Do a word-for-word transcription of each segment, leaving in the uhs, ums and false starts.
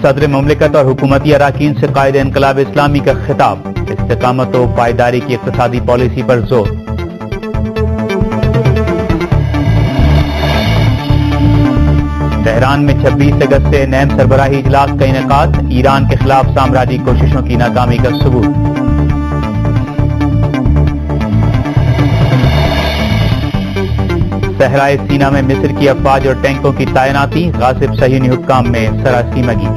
صدر مملکت اور حکومتی اراکین سے قائد انقلاب اسلامی کا خطاب، استقامت و پائیداری کی اقتصادی پالیسی پر زور۔ تہران میں چھبیس اگست سے نیم سربراہی اجلاس کا انعقاد، ایران کے خلاف سامراجی کوششوں کی ناکامی کا ثبوت۔ صحرائے سینا میں مصر کی افواج اور ٹینکوں کی تعیناتی، غاصب صہیونی حکام میں سراسیمگی۔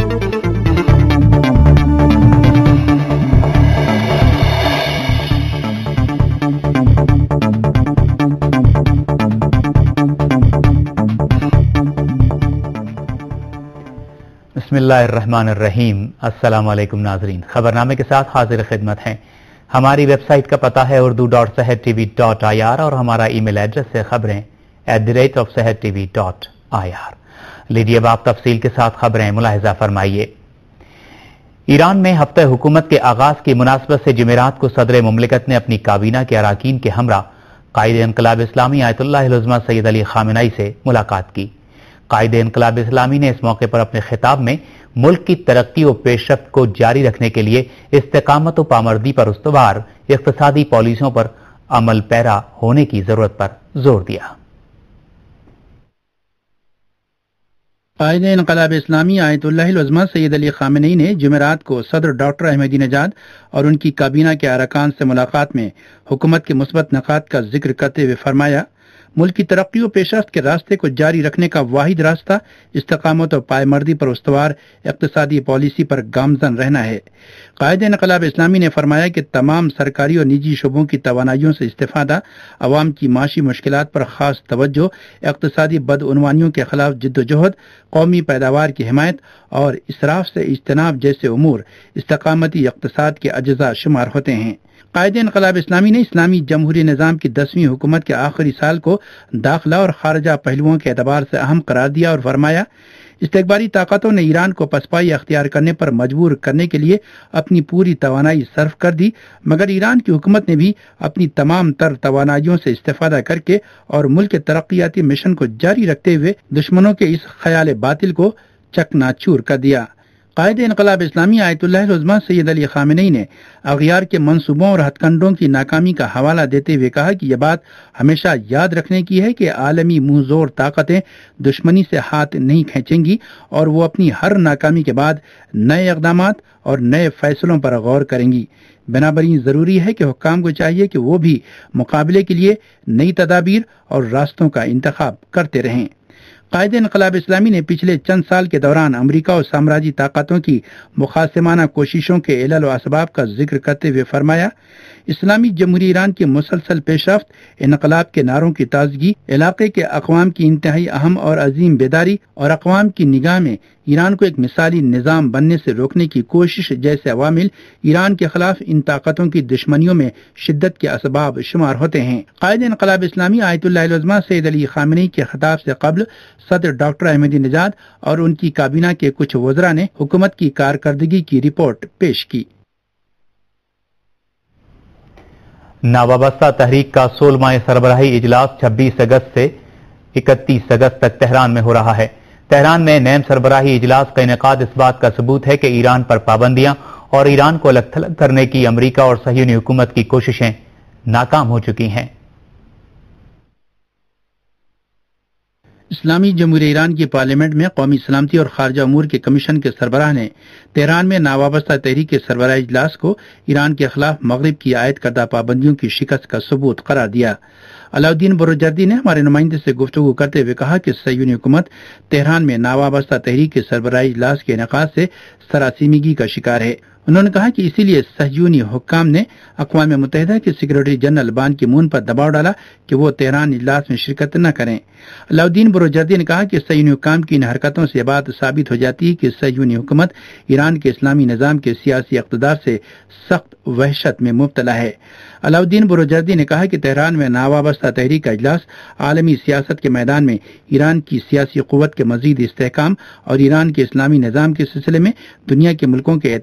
بسم اللہ الرحمن الرحیم۔ السلام علیکم ناظرین، خبرنامے کے ساتھ حاضر خدمت ہیں۔ ہماری ویب سائٹ کا پتہ ہے Urdu dot Sahar TV dot IR اور ہمارا ای میل ایڈریس ہے خبریں at the rate of Sahar TV dot IR. لیجیے اب آپ تفصیل کے ساتھ خبریں ملاحظہ فرمائیے۔ ایران میں ہفتہ حکومت کے آغاز کی مناسبت سے جمعرات کو صدر مملکت نے اپنی کابینہ کے اراکین کے ہمراہ قائد انقلاب اسلامی آیت اللہ العظمہ سید علی خامنئی سے ملاقات کی۔ قائد انقلاب اسلامی نے اس موقع پر اپنے خطاب میں ملک کی ترقی و پیش رفت کو جاری رکھنے کے لیے استقامت و پامردی پر استوار اقتصادی پالیسیوں پر عمل پیرا ہونے کی ضرورت پر زور دیا۔ قائد انقلاب اسلامی آیت اللہ العظمہ سید علی خامنئی نے جمعرات کو صدر ڈاکٹر احمدی نژاد اور ان کی کابینہ کے ارکان سے ملاقات میں حکومت کے مثبت نکات کا ذکر کرتے ہوئے فرمایا، ملک کی ترقی و پیش رفت کے راستے کو جاری رکھنے کا واحد راستہ استقامت و پائمردی پر استوار اقتصادی پالیسی پر گامزن رہنا ہے۔ قائد انقلاب اسلامی نے فرمایا کہ تمام سرکاری اور نجی شعبوں کی توانائیوں سے استفادہ، عوام کی معاشی مشکلات پر خاص توجہ، اقتصادی بدعنوانیوں کے خلاف جد و جہد، قومی پیداوار کی حمایت اور اسراف سے اجتناب جیسے امور استقامتی اقتصاد کے اجزاء شمار ہوتے ہیں۔ قائد انقلاب اسلامی نے اسلامی جمہوری نظام کی دسویں حکومت کے آخری سال کو داخلہ اور خارجہ پہلوؤں کے اعتبار سے اہم قرار دیا اور فرمایا، استقبالی طاقتوں نے ایران کو پسپائی اختیار کرنے پر مجبور کرنے کے لیے اپنی پوری توانائی صرف کر دی، مگر ایران کی حکومت نے بھی اپنی تمام تر توانائیوں سے استفادہ کر کے اور ملک کے ترقیاتی مشن کو جاری رکھتے ہوئے دشمنوں کے اس خیال باطل کو چکنا چور کر دیا۔ قائد انقلاب اسلامی آیت اللہ العظمہ سید علی خامنئی نے اغیار کے منصوبوں اور ہتھ کنڈوں کی ناکامی کا حوالہ دیتے ہوئے کہا کہ یہ بات ہمیشہ یاد رکھنے کی ہے کہ عالمی منہ زور طاقتیں دشمنی سے ہاتھ نہیں کھینچیں گی اور وہ اپنی ہر ناکامی کے بعد نئے اقدامات اور نئے فیصلوں پر غور کریں گی۔ بنابراین ضروری ہے کہ حکام کو چاہیے کہ وہ بھی مقابلے کے لیے نئی تدابیر اور راستوں کا انتخاب کرتے رہیں۔ قائد انقلاب اسلامی نے پچھلے چند سال کے دوران امریکہ اور سامراجی طاقتوں کی مخاصمانہ کوششوں کے علل و اسباب کا ذکر کرتے ہوئے فرمایا، اسلامی جمہوری ایران کی مسلسل پیش رفت، انقلاب کے نعروں کی تازگی، علاقے کے اقوام کی انتہائی اہم اور عظیم بیداری اور اقوام کی نگاہ میں ایران کو ایک مثالی نظام بننے سے روکنے کی کوشش جیسے عوامل ایران کے خلاف ان طاقتوں کی دشمنیوں میں شدت کے اسباب شمار ہوتے ہیں۔ قائد انقلاب اسلامی آیت اللہ العظمہ سید علی خامنئی کے خطاب سے قبل صدر ڈاکٹر احمدی نژاد اور ان کی کابینہ کے کچھ وزراء نے حکومت کی کارکردگی کی رپورٹ پیش کی۔ ناوابستہ تحریک کا سولہواں سربراہی اجلاس چھبیس اگست سے اکتیس اگست تک تہران میں ہو رہا ہے۔ تہران میں نیم سربراہی اجلاس کا انعقاد اس بات کا ثبوت ہے کہ ایران پر پابندیاں اور ایران کو الگ تھلگ کرنے کی امریکہ اور صہیونی حکومت کی کوششیں ناکام ہو چکی ہیں۔ اسلامی جمہوریہ ایران کی پارلیمنٹ میں قومی سلامتی اور خارجہ امور کے کمیشن کے سربراہ نے تہران میں ناوابستہ تحریک کے سربراہی اجلاس کو ایران کے خلاف مغرب کی عائد کردہ پابندیوں کی شکست کا ثبوت قرار دیا۔ علاؤالدین بروجردی نے ہمارے نمائندے سے گفتگو کرتے ہوئے کہا کہ صہیونی حکومت تہران میں ناوابستہ تحریک کے سربراہی اجلاس کے انعقاد سے سراسیمگی کا شکار ہے۔ انہوں نے کہا کہ اسی لیے صہیونی حکام نے اقوام متحدہ کے سیکریٹری جنرل بان کی مون پر دباؤ ڈالا کہ وہ تہران اجلاس میں شرکت نہ کریں۔ علاؤالدین بروجردی نے کہا کہ صہیونی حکام کی ان حرکتوں سے یہ بات ثابت ہو جاتی ہے کہ صہیونی حکومت ایران کے اسلامی نظام کے سیاسی اقتدار سے سخت وحشت میں مبتلا ہے۔ علاؤالدین بروجردی نے کہا کہ تہران میں ناوابستہ تحریک کا اجلاس عالمی سیاست کے میدان میں ایران کی سیاسی قوت کے مزید استحکام اور ایران کے اسلامی نظام کے سلسلے میں دنیا کے ملکوں کے اعتماد میں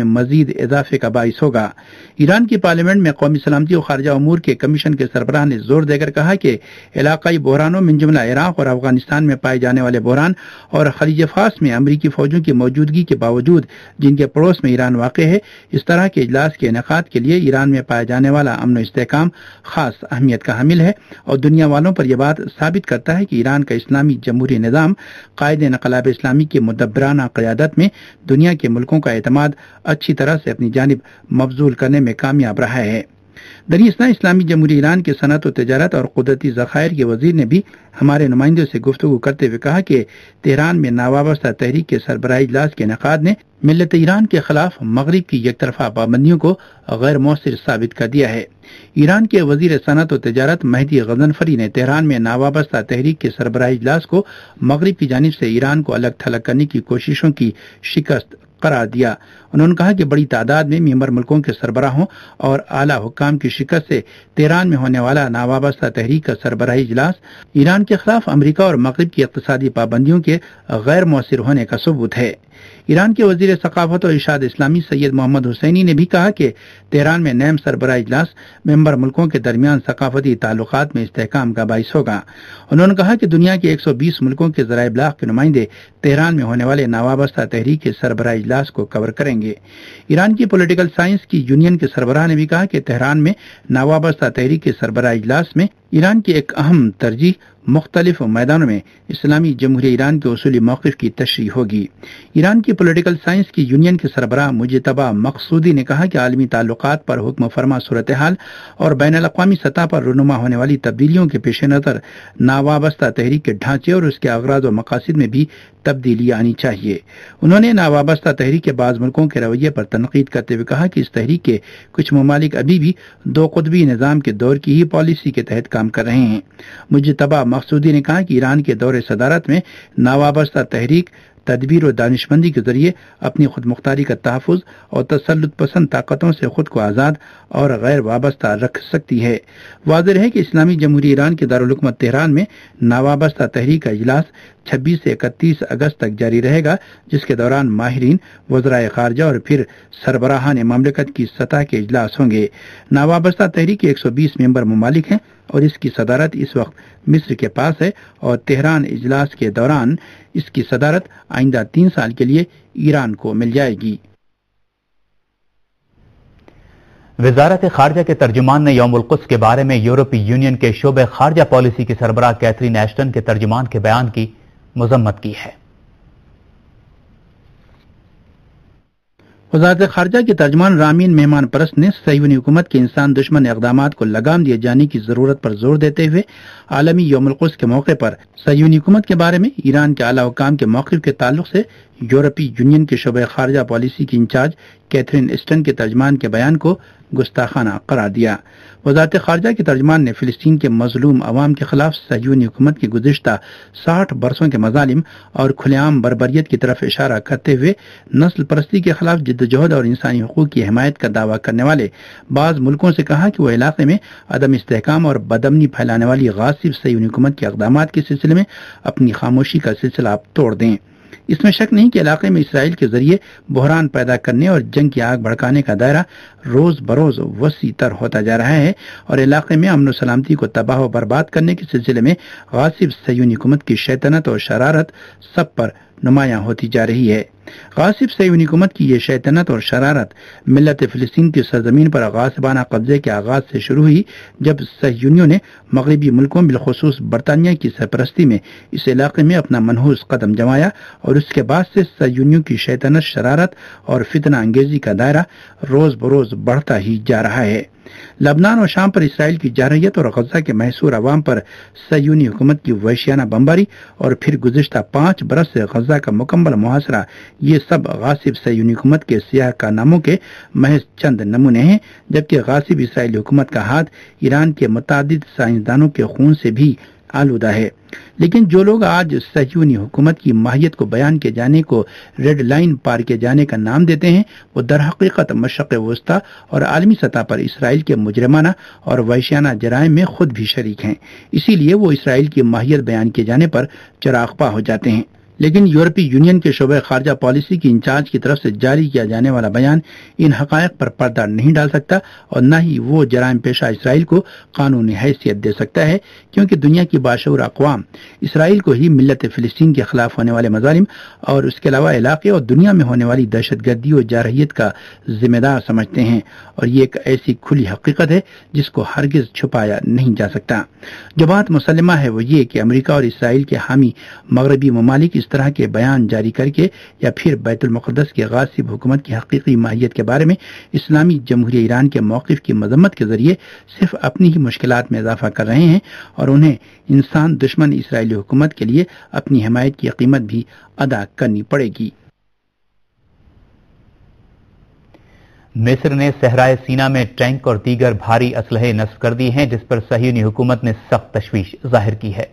مزید اضافے کا باعث ہوگا۔ ایران کی پارلیمنٹ میں قومی سلامتی و خارجہ امور کے کمیشن کے سربراہ نے زور دے کر کہا کہ علاقائی بحرانوں من جملہ عراق اور افغانستان میں پائے جانے والے بحران اور خلیج فارس میں امریکی فوجوں کی موجودگی کے باوجود جن کے پڑوس میں ایران واقع ہے، اس طرح کے اجلاس کے انعقاد کے لیے ایران میں پائے جانے والا امن و استحکام خاص اہمیت کا حامل ہے، اور دنیا والوں پر یہ بات ثابت کرتا ہے کہ ایران کا اسلامی جمہوری نظام قائد انقلاب اسلامی کی مدبرانہ قیادت میں دنیا کے ملکوں کا اعتماد اچھی طرح سے اپنی جانب مبذول کرنے میں کامیاب رہا ہے۔ دریں اثنا اسلامی جمہوریہ ایران کے صنعت و تجارت اور قدرتی ذخائر کے وزیر نے بھی ہمارے نمائندوں سے گفتگو کرتے ہوئے کہا کہ تہران میں ناوابستہ تحریک کے سربراہی اجلاس کے انعقاد نے ملت ایران کے خلاف مغرب کی یک طرفہ پابندیوں کو غیر مؤثر ثابت کر دیا ہے۔ ایران کے وزیر صنعت و تجارت مہدی غضنفری نے تہران میں ناوابستہ تحریک کے سربراہی اجلاس کو مغرب کی جانب سے ایران کو الگ تھلگ کرنے کی کوششوں کی شکست قرار دیا۔ انہوں نے کہا کہ بڑی تعداد میں ممبر ملکوں کے سربراہوں اور اعلیٰ حکام کی شکست سے تہران میں ہونے والا ناوابستہ تحریک کا سربراہی اجلاس ایران کے خلاف امریکہ اور مغرب کی اقتصادی پابندیوں کے غیر مؤثر ہونے کا ثبوت ہے۔ ایران کے وزیر ثقافت و ارشاد اسلامی سید محمد حسینی نے بھی کہا کہ تہران میں نیم سربراہی اجلاس ممبر ملکوں کے درمیان ثقافتی تعلقات میں استحکام کا باعث ہوگا۔ انہوں نے کہا کہ دنیا کے ایک سو بیس ملکوں کے ذرائع ابلاغ کے نمائندے تہران میں ہونے والے ناوابستہ تحریک کے سربراہی اجلاس کو کور کریں گے۔ ایران کی پولیٹیکل سائنس کی یونین کے سربراہ نے بھی کہا کہ تہران میں ناوابستہ تحریک کے سربراہی اجلاس میں ایران کی ایک اہم ترجیح مختلف میدانوں میں اسلامی جمہوریہ ایران کے اصولی موقف کی تشریح ہوگی۔ ایران کی پولیٹیکل سائنس کی یونین کے سربراہ مجتبی مقصودی نے کہا کہ عالمی تعلقات پر حکم فرما صورتحال اور بین الاقوامی سطح پر رونما ہونے والی تبدیلیوں کے پیش نظر ناوابستہ تحریک کے ڈھانچے اور اس کے اغراض و مقاصد میں بھی تبدیلی آنی چاہیے۔ انہوں نے ناوابستہ تحریک کے بعض ملکوں کے رویے پر تنقید کرتے ہوئے کہا کہ اس تحریک کے کچھ ممالک ابھی بھی دو قطبی نظام کے دور کی ہی پالیسی کے تحت کام کر رہے ہیں۔ مجتبی مقصودی نے کہا کہ ایران کے دور صدارت میں ناوابستہ تحریک تدبیر و دانشمندی کے ذریعے اپنی خود مختاری کا تحفظ اور تسلط پسند طاقتوں سے خود کو آزاد اور غیر وابستہ رکھ سکتی ہے۔ واضح ہے کہ اسلامی جمہوریہ ایران کے دارالحکومت تہران میں ناوابستہ تحریک کا اجلاس چھبیس سے اکتیس اگست تک جاری رہے گا، جس کے دوران ماہرین، وزرائے خارجہ اور پھر سربراہان مملکت کی سطح کے اجلاس ہوں گے۔ ناوابستہ تحریک کے ایک سو بیس ممبر ممالک ہیں اور اس کی صدارت اس وقت مصر کے پاس ہے، اور تہران اجلاس کے دوران اس کی صدارت آئندہ تین سال کے لیے ایران کو مل جائے گی۔ وزارت خارجہ کے ترجمان نے یوم القدس کے بارے میں یورپی یونین کے شعبہ خارجہ پالیسی کی سربراہ کیتھرین ایشٹن کے ترجمان کے بیان کی مذمت کی ہے۔ وزارت خارجہ کے ترجمان رامین مہمان پرست نے صہیونی حکومت کے انسان دشمن اقدامات کو لگام دیے جانے کی ضرورت پر زور دیتے ہوئے عالمی یوم القدس کے موقع پر صہیونی حکومت کے بارے میں ایران کے اعلیٰ حکام کے موقف کے تعلق سے یورپی یونین کے شعبہ خارجہ پالیسی کی انچارج کیتھرین ایشٹن کے ترجمان کے بیان کو گستاخانہ قرار دیا۔ وزارت خارجہ کے ترجمان نے فلسطین کے مظلوم عوام کے خلاف صہیونی حکومت کی گزشتہ ساٹھ برسوں کے مظالم اور کھلے عام بربریت کی طرف اشارہ کرتے ہوئے نسل پرستی کے خلاف جدوجہد اور انسانی حقوق کی حمایت کا دعویٰ کرنے والے بعض ملکوں سے کہا کہ وہ علاقے میں عدم استحکام اور بدامنی پھیلانے والی غاصب صہیونی حکومت کے اقدامات کے سلسلے میں اپنی خاموشی کا سلسلہ توڑ دیں۔ اس میں شک نہیں کہ علاقے میں اسرائیل کے ذریعے بحران پیدا کرنے اور جنگ کی آگ بھڑکانے کا دائرہ روز بروز وسیع تر ہوتا جا رہا ہے، اور علاقے میں امن و سلامتی کو تباہ و برباد کرنے کے سلسلے میں غاصب صہیونی حکومت کی شیطنت اور شرارت سب پر نمایاں ہوتی جا رہی ہے۔ غاصب صہیونی حکومت کی یہ شیطنت اور شرارت ملت فلسطین کی سرزمین پر غاصبانہ قبضے کے آغاز سے شروع ہوئی، جب صہیونیوں نے مغربی ملکوں بالخصوص برطانیہ کی سرپرستی میں اس علاقے میں اپنا منحوس قدم جمایا، اور اس کے بعد سے صہیونیوں کی شیطنت، شرارت اور فتنہ انگیزی کا دائرہ روز بروز بڑھتا ہی جا رہا ہے۔ لبنان اور شام پر اسرائیل کی جارحیت اور غزہ کے محصور عوام پر صہیونی حکومت کی وحشیانہ بمباری اور پھر گزشتہ پانچ برس سے غزہ کا مکمل محاصرہ، یہ سب غاصب صہیونی حکومت کے سیاہ کارناموں کے محض چند نمونے ہیں، جبکہ غاصب اسرائیلی حکومت کا ہاتھ ایران کے متعدد سائنسدانوں کے خون سے بھی آلودہ ہے۔ لیکن جو لوگ آج صہیونی حکومت کی ماہیت کو بیان کیے جانے کو ریڈ لائن پار کیے جانے کا نام دیتے ہیں، وہ در حقیقت مشرق وسطی اور عالمی سطح پر اسرائیل کے مجرمانہ اور وحشیانہ جرائم میں خود بھی شریک ہیں۔ اسی لیے وہ اسرائیل کی ماہیت بیان کیے جانے پر چراغ پا ہو جاتے ہیں۔ لیکن یورپی یونین کے شعبہ خارجہ پالیسی کی انچارج کی طرف سے جاری کیا جانے والا بیان ان حقائق پر پردہ نہیں ڈال سکتا اور نہ ہی وہ جرائم پیشہ اسرائیل کو قانونی حیثیت دے سکتا ہے، کیونکہ دنیا کی باشعور اقوام اسرائیل کو ہی ملت فلسطین کے خلاف ہونے والے مظالم اور اس کے علاوہ علاقے اور دنیا میں ہونے والی دہشت گردی و جارحیت کا ذمہ دار سمجھتے ہیں، اور یہ ایک ایسی کھلی حقیقت ہے جس کو ہرگز چھپایا نہیں جا سکتا۔ جو بات مسلمہ ہے وہ یہ کہ امریکہ اور اسرائیل کے حامی مغربی ممالک اس طرح کے بیان جاری کر کے یا پھر بیت المقدس کے غاصب حکومت کی حقیقی ماہیت کے بارے میں اسلامی جمہوریہ ایران کے موقف کی مذمت کے ذریعے صرف اپنی ہی مشکلات میں اضافہ کر رہے ہیں، اور انہیں انسان دشمن اسرائیلی حکومت کے لیے اپنی حمایت کی قیمت بھی ادا کرنی پڑے گی۔ مصر نے صحرائے سینا میں ٹینک اور دیگر بھاری اسلحے نصب کر دی ہیں، جس پر صہیونی حکومت نے سخت تشویش ظاہر کی ہے۔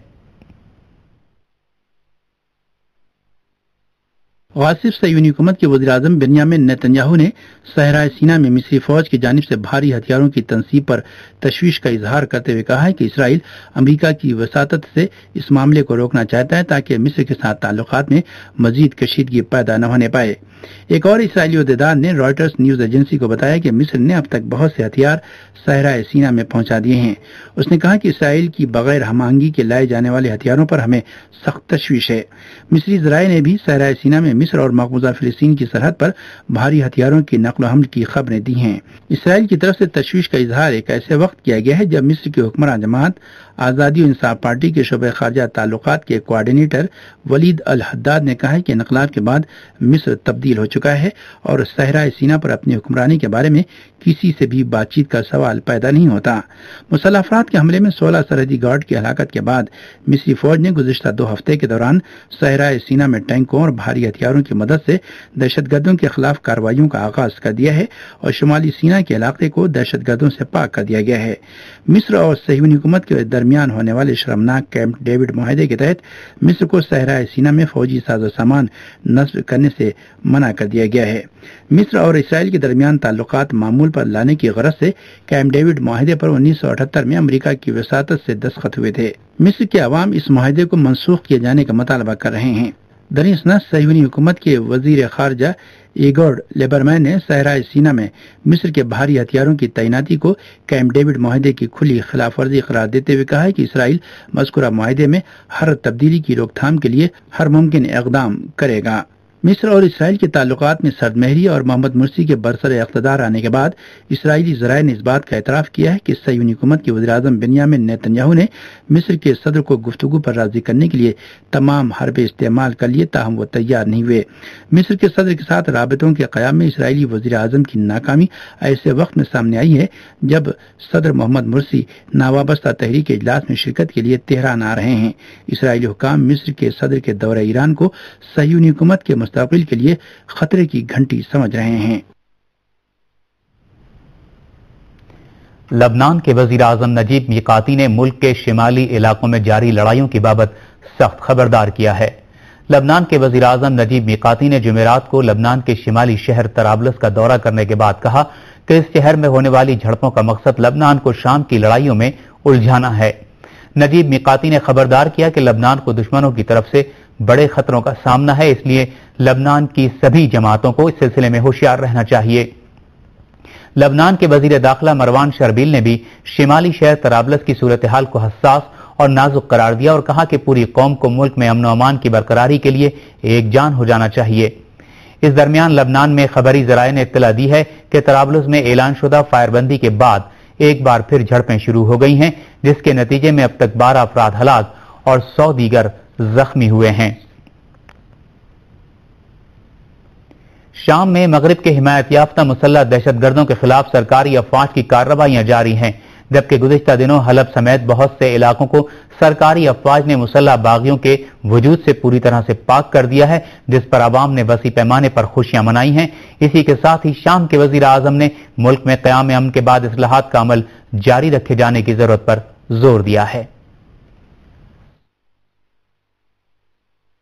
غاصب صہیونی حکومت کے وزیر اعظم بنیامین نیتن نے صحرائے سینا میں مصری فوج کی جانب سے بھاری ہتھیاروں کی تنصیب پر تشویش کا اظہار کرتے ہوئے کہا ہے کہ اسرائیل امریکہ کی وساطت سے اس معاملے کو روکنا چاہتا ہے تاکہ مصر کے ساتھ تعلقات میں مزید کشیدگی پیدا نہ ہونے پائے۔ ایک اور اسرائیلی عہدیدار نے رائٹرز نیوز ایجنسی کو بتایا کہ مصر نے اب تک بہت سے ہتھیار صحرائے سینا میں پہنچا دیے ہیں۔ اس نے کہا کہ اسرائیل کی بغیر ہم آہنگی کے لائے جانے والے ہتھیاروں پر ہمیں سخت تشویش ہے۔ مصری ذرائع نے بھی صحرائے سینا میں مصر اور مقبوضہ فلسطین کی سرحد پر بھاری ہتھیاروں کی نقل و حمل کی خبریں دی ہیں۔ اسرائیل کی طرف سے تشویش کا اظہار ایک ایسے وقت کیا گیا ہے جب مصر کے حکمراں جماعت آزادی و انصاف پارٹی کے شعبہ خارجہ تعلقات کے کوارڈینیٹر ولید الحداد نے کہا ہے کہ انقلاب کے بعد مصر تبدیل ہو چکا ہے اور صحرائے سینا پر اپنی حکمرانی کے بارے میں کسی سے بھی بات چیت کا سوال پیدا نہیں ہوتا۔ مسلح افراد کے حملے میں سولہ سرحدی گارڈ کی ہلاکت کے بعد مصری فوج نے گزشتہ دو ہفتے کے دوران صحرائے سینا میں ٹینکوں اور بھاری ہتھیاروں کی مدد سے دہشت گردوں کے خلاف کارروائیوں کا آغاز کر دیا ہے اور شمالی سینا کے علاقے کو دہشت گردوں سے پاک کر دیا گیا ہے۔ مصر اور صہیونی حکومت کے درمیان ہونے والے شرمناک کیمپ ڈیوڈ معاہدے کے تحت مصر کو صحرائے سینا میں فوجی ساز و سامان نصب کرنے سے منع کر دیا گیا ہے۔ مصر اور اسرائیل کے درمیان تعلقات معمول پر لانے کی غرض سے کیمپ ڈیوڈ معاہدے پر انیس سو اٹھہتر میں امریکہ کی وساطت سے دستخط ہوئے تھے۔ مصر کے عوام اس معاہدے کو منسوخ کیے جانے کا مطالبہ کر رہے ہیں۔ درسنا صہیونی حکومت کے وزیر خارجہ ایگورڈ لیبرمین نے صحرائے سینا میں مصر کے بھاری ہتھیاروں کی تعیناتی کو کیمپ ڈیوڈ معاہدے کی کھلی خلاف ورزی قرار دیتے ہوئے کہا ہے کہ اسرائیل مذکورہ معاہدے میں ہر تبدیلی کی روک تھام کے لیے ہر ممکن اقدام کرے گا۔ مصر اور اسرائیل کے تعلقات میں سرد مہری اور محمد مرسی کے برسر اقتدار آنے کے بعد اسرائیلی ذرائع نے اس بات کا اعتراف کیا ہے کہ صہیونی حکومت کے وزیر اعظم بنیامین نیتن یاہو نے مصر کے صدر کو گفتگو پر راضی کرنے کے لیے تمام حربے استعمال کر لیے، تاہم وہ تیار نہیں ہوئے۔ مصر کے صدر کے ساتھ رابطوں کے قیام میں اسرائیلی وزیر اعظم کی ناکامی ایسے وقت میں سامنے آئی ہے جب صدر محمد مرسی ناوابستہ تحریک اجلاس میں شرکت کے لیے تہران آ رہے ہیں۔ اسرائیلی حکام مصر کے صدر کے دورہ ایران کو صہیونی حکومت کے مستقبل کے لیے خطرے کی گھنٹی سمجھ رہے ہیں۔ لبنان کے وزیر اعظم نجیب میقاتی نے ملک کے شمالی علاقوں میں جاری لڑائیوں کی بابت سخت خبردار کیا ہے۔ لبنان کے وزیر اعظم نجیب میقاتی نے جمعرات کو لبنان کے شمالی شہر طرابلس کا دورہ کرنے کے بعد کہا کہ اس شہر میں ہونے والی جھڑپوں کا مقصد لبنان کو شام کی لڑائیوں میں الجھانا ہے۔ نجیب میقاتی نے خبردار کیا کہ لبنان کو دشمنوں کی طرف سے بڑے خطروں کا سامنا ہے، اس لیے لبنان کی سبھی جماعتوں کو اس سلسلے میں ہوشیار رہنا چاہیے۔ لبنان کے وزیر داخلہ مروان شربیل نے بھی شمالی شہر طرابلس کی صورتحال کو حساس اور نازک قرار دیا اور کہا کہ پوری قوم کو ملک میں امن و امان کی برقراری کے لیے ایک جان ہو جانا چاہیے۔ اس درمیان لبنان میں خبری ذرائع نے اطلاع دی ہے کہ طرابلس میں اعلان شدہ فائر بندی کے بعد ایک بار پھر جھڑپیں شروع ہو گئی ہیں، جس کے نتیجے میں اب تک بارہ افراد ہلاک اور سو دیگر زخمی ہوئے ہیں۔ شام میں مغرب کے حمایت یافتہ مسلح دہشت گردوں کے خلاف سرکاری افواج کی کارروائیاں جاری ہیں، جبکہ گزشتہ دنوں حلب سمیت بہت سے علاقوں کو سرکاری افواج نے مسلح باغیوں کے وجود سے پوری طرح سے پاک کر دیا ہے، جس پر عوام نے وسیع پیمانے پر خوشیاں منائی ہیں۔ اسی کے ساتھ ہی شام کے وزیر اعظم نے ملک میں قیام امن کے بعد اصلاحات کا عمل جاری رکھے جانے کی ضرورت پر زور دیا ہے۔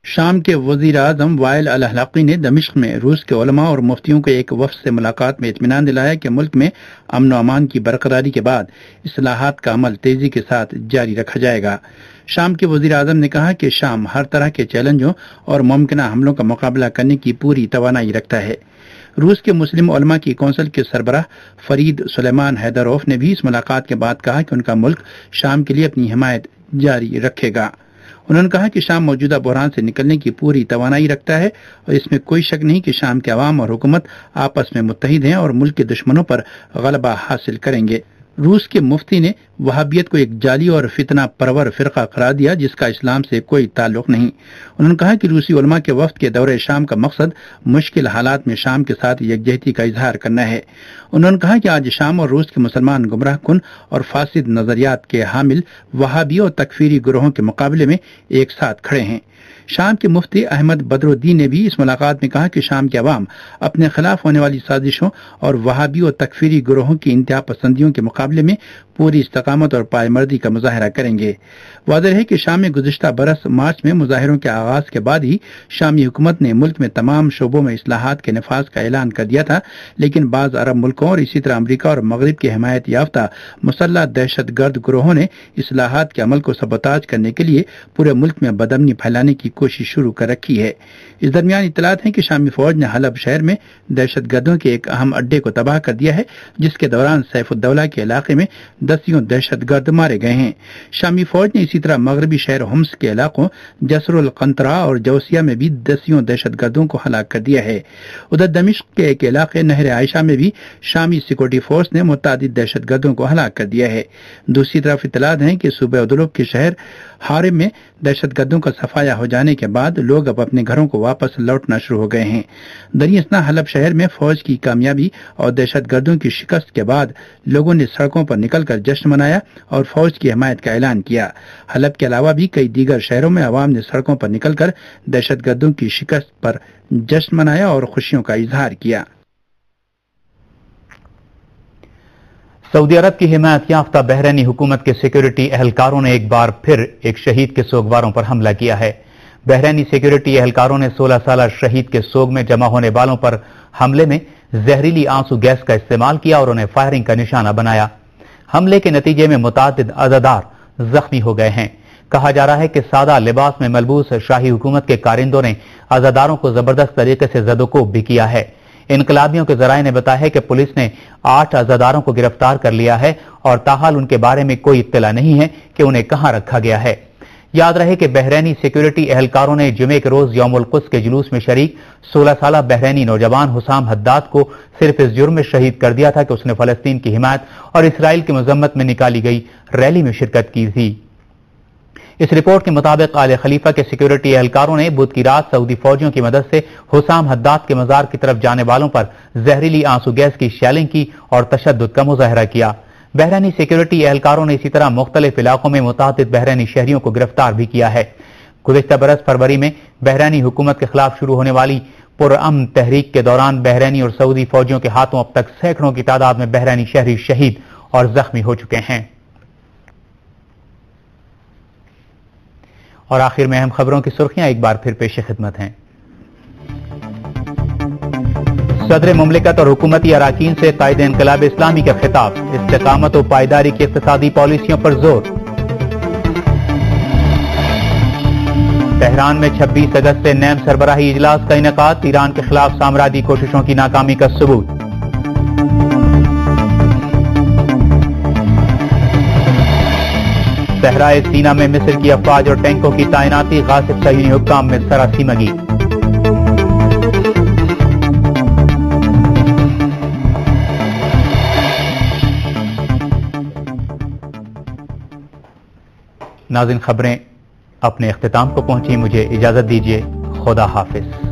شام کے وزیر اعظم وائل الحلقی نے دمشق میں روس کے علماء اور مفتیوں کے ایک وفد سے ملاقات میں اطمینان دلایا کہ ملک میں امن و امان کی برقراری کے بعد اصلاحات کا عمل تیزی کے ساتھ جاری رکھا جائے گا۔ شام کے وزیر اعظم نے کہا کہ شام ہر طرح کے چیلنجوں اور ممکنہ حملوں کا مقابلہ کرنے کی پوری توانائی رکھتا ہے۔ روس کے مسلم علماء کی کونسل کے سربراہ فرید سلیمان حیدروف نے بھی اس ملاقات کے بعد کہا کہ ان کا ملک شام کے لیے اپنی حمایت جاری رکھے گا۔ انہوں نے کہا کہ شام موجودہ بحران سے نکلنے کی پوری توانائی رکھتا ہے اور اس میں کوئی شک نہیں کہ شام کے عوام اور حکومت آپس میں متحد ہیں اور ملک کے دشمنوں پر غلبہ حاصل کریں گے۔ روس کے مفتی نے وہابیت کو ایک جعلی اور فتنہ پرور فرقہ قرار دیا جس کا اسلام سے کوئی تعلق نہیں۔ انہوں نے کہا کہ روسی علماء کے وفد کے دورے شام کا مقصد مشکل حالات میں شام کے ساتھ یکجہتی کا اظہار کرنا ہے۔ انہوں نے کہا کہ آج شام اور روس کے مسلمان گمراہ کن اور فاسد نظریات کے حامل وہابی اور تکفیری گروہوں کے مقابلے میں ایک ساتھ کھڑے ہیں۔ شام کے مفتی احمد بدر الدین نے بھی اس ملاقات میں کہا کہ شام کے عوام اپنے خلاف ہونے والی سازشوں اور وہابی اور تکفیری گروہوں کی انتہا پسندیوں کے مقابلے میں پوری استقامت اور پائمردی کا مظاہرہ کریں گے۔ واضح ہے کہ شام میں گزشتہ برس مارچ میں مظاہروں کے آغاز کے بعد ہی شامی حکومت نے ملک میں تمام شعبوں میں اصلاحات کے نفاذ کا اعلان کر دیا تھا، لیکن بعض عرب ملکوں اور اسی طرح امریکہ اور مغرب کی حمایت یافتہ مسلح دہشت گرد گروہوں نے اصلاحات کے عمل کو سبوتاژ کرنے کے لیے پورے ملک میں بدامنی پھیلانے کی کوشش شروع کر رکھی ہے۔ اس درمیان اطلاعات ہیں کہ شامی فوج نے حلب شہر میں دہشت گردوں کے ایک اہم اڈے کو تباہ کر دیا ہے، جس کے دوران سیف الدولہ کے علاقے میں دسیوں دہشت گرد مارے گئے ہیں۔ شامی فوج نے اسی طرح مغربی شہر حمص کے علاقوں جسر القنطرہ اور جوسیہ میں بھی دسیوں دہشت گردوں کو ہلاک کر دیا ہے۔ ادھر دمشق کے ایک علاقے نہر عائشہ میں بھی شامی سیکورٹی فورس نے متعدد دہشت گردوں کو ہلاک کر دیا ہے۔ دوسری طرف اطلاعات ہیں کہ صوبہ ادلب کے شہر حارم میں دہشت گردوں کا صفایا ہو جانے کے بعد لوگ اب اپنے گھروں کو واپس لوٹنا شروع ہو گئے ہیں۔ دریں اثنا حلب شہر میں فوج کی کامیابی اور دہشت گردوں کی شکست کے بعد لوگوں نے سڑکوں پر نکل کر جشن منایا اور فوج کی حمایت کا اعلان کیا۔ حلب کے علاوہ بھی کئی دیگر شہروں میں عوام نے سڑکوں پر نکل کر دہشت گردوں کی شکست پر جشن منایا اور خوشیوں کا اظہار کیا۔ سعودی عرب کی حمایت یافتہ بحرینی حکومت کے سیکورٹی اہلکاروں نے ایک بار پھر ایک شہید کے سوگواروں پر حملہ کیا ہے۔ بحرینی سیکورٹی اہلکاروں نے سولہ سالہ شہید کے سوگ میں جمع ہونے والوں پر حملے میں زہریلی آنسو گیس کا استعمال کیا اور انہیں فائرنگ کا نشانہ بنایا۔ حملے کے نتیجے میں متعدد عزادار زخمی ہو گئے ہیں۔ کہا جا رہا ہے کہ سادہ لباس میں ملبوس شاہی حکومت کے کارندوں نے عزاداروں کو زبردست طریقے سے زد و کوب بھی کیا ہے۔ انقلابیوں کے ذرائع نے بتایا ہے کہ پولیس نے آٹھ عزاداروں کو گرفتار کر لیا ہے اور تاحال ان کے بارے میں کوئی اطلاع نہیں ہے کہ انہیں کہاں رکھا گیا ہے۔ یاد رہے کہ بحرینی سیکورٹی اہلکاروں نے جمعے کے روز یوم القدس کے جلوس میں شریک سولہ سالہ بحرینی نوجوان حسام حداد کو صرف اس جرم میں شہید کر دیا تھا کہ اس نے فلسطین کی حمایت اور اسرائیل کی مذمت میں نکالی گئی ریلی میں شرکت کی تھی۔ اس رپورٹ کے مطابق آل خلیفہ کے سیکورٹی اہلکاروں نے بدھ کی رات سعودی فوجیوں کی مدد سے حسام حداد کے مزار کی طرف جانے والوں پر زہریلی آنسو گیس کی شیلنگ کی اور تشدد کا مظاہرہ کیا۔ بحرینی سیکورٹی اہلکاروں نے اسی طرح مختلف علاقوں میں متعدد بحرینی شہریوں کو گرفتار بھی کیا ہے۔ گزشتہ برس فروری میں بحرینی حکومت کے خلاف شروع ہونے والی پرامن تحریک کے دوران بحرینی اور سعودی فوجیوں کے ہاتھوں اب تک سینکڑوں کی تعداد میں بحرینی شہری شہید اور زخمی ہو چکے ہیں۔ اور آخر میں اہم خبروں کی سرخیاں ایک بار پھر پیش خدمت ہیں۔ صدر مملکت اور حکومتی اراکین سے قائد انقلاب اسلامی کا خطاب، استقامت و پائیداری کی اقتصادی پالیسیوں پر زور۔ تہران میں چھبیس اگست سے نیم سربراہی اجلاس کا انعقاد، ایران کے خلاف سامراجی کوششوں کی ناکامی کا ثبوت۔ صحرائے سینا میں مصر کی افواج اور ٹینکوں کی تعیناتی، غاصب صہیونی حکام میں سراسیمگی۔ ناظرین، خبریں اپنے اختتام کو پہنچی، مجھے اجازت دیجیے، خدا حافظ۔